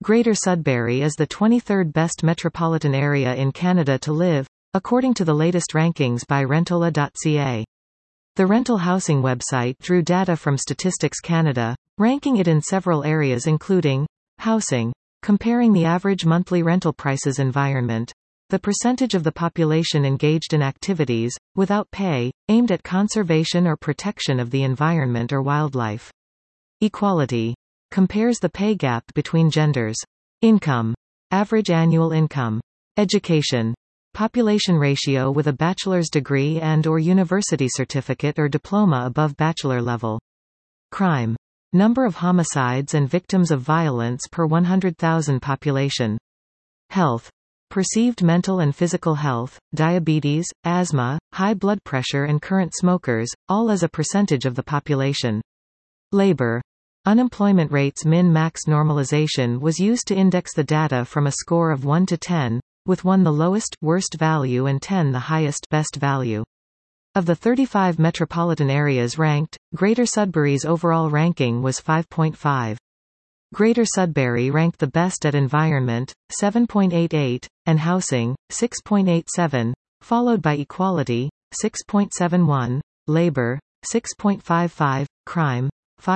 Greater Sudbury is the 23rd best metropolitan area in Canada to live, according to the latest rankings by Rentola.ca. The rental housing website drew data from Statistics Canada, ranking it in several areas including housing, comparing the average monthly rental prices, environment, the percentage of the population engaged in activities, without pay, aimed at conservation or protection of the environment or wildlife. Equality, compares the pay gap between genders. Income, average annual income. Education, population ratio with a bachelor's degree and/or university certificate or diploma above bachelor level. Crime, number of homicides and victims of violence per 100,000 population. Health, perceived mental and physical health, diabetes, asthma, high blood pressure and current smokers, all as a percentage of the population. Labor, unemployment rates. Min-max normalization was used to index the data from a score of 1 to 10, with 1 the lowest, worst value and 10 the highest, best value. Of the 35 metropolitan areas ranked, Greater Sudbury's overall ranking was 5.5. Greater Sudbury ranked the best at environment, 7.88, and housing, 6.87, followed by equality, 6.71, labor, 6.55, crime,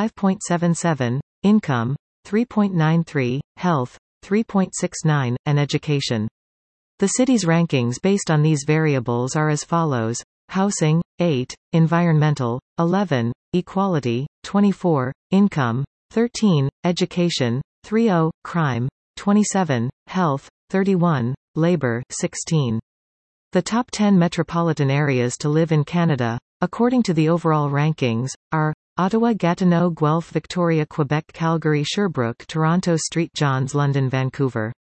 5.77, income, 3.93, health, 3.69, and education. The city's rankings based on these variables are as follows: housing, 8, environmental, 11, equality, 24, income, 13, education, 30, crime, 27, health, 31, labor, 16. The top 10 metropolitan areas to live in Canada, according to the overall rankings, are Ottawa, Gatineau, Guelph, Victoria, Quebec, Calgary, Sherbrooke, Toronto, St. John's, London, Vancouver.